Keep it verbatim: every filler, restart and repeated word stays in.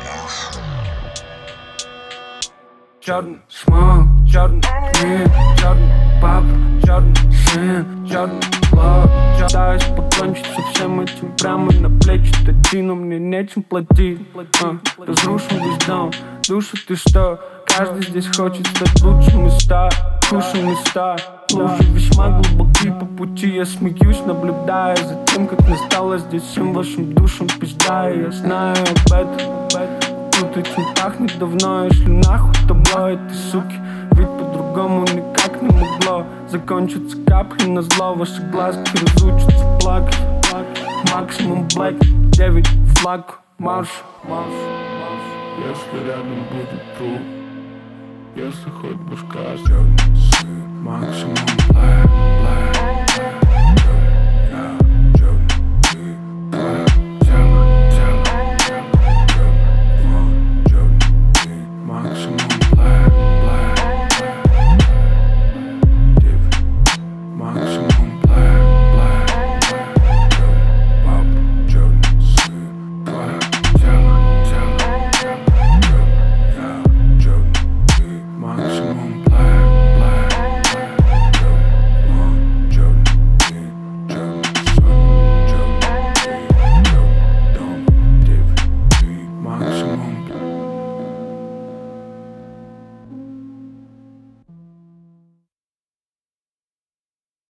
Черный смог, черный книг, черный пап, черный сын, черный флаг. Пытаюсь покончить со всем этим прямо на плечи тати, но мне нечем платить. а, Разрушен весь дом, душу ты что? Каждый здесь хочет стать лучше места, кушай места. Лужи весьма глубоки по пути, я смеюсь, наблюдая за тем, как настало здесь всем вашим душам пизда. И я знаю об этом, тут этим пахнет давно, если нахуй табло этой суки. Ведь по-другому никак не могло закончиться капли на зло. Ваши глазки разучатся плакать. Максимум блэк, девять флаг, марш, марш, марш. Если рядом будет труп, если хоть башка, максимум блэк.